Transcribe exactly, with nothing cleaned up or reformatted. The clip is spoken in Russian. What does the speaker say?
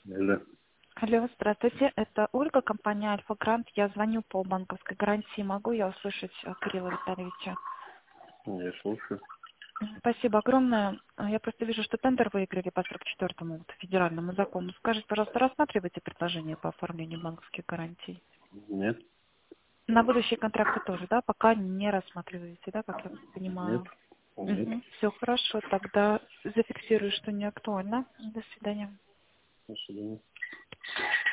Да. Алло, здравствуйте. Это Ольга, компания Альфа Грант. Я звоню по банковской гарантии. Могу я услышать э, Кирилла Витальевича? Я слушаю. М, Спасибо огромное. А, Я просто вижу, что тендер выиграли по сорок четвёртому вот, федеральному закону. Скажите, пожалуйста, рассматриваете предложение по оформлению банковских гарантий? Нет. На будущие контракты тоже, да? Пока не рассматриваете, да, как я Нет. понимаю? Нет. Угу. Все хорошо, тогда зафиксирую, что не актуально. До свидания. До свидания.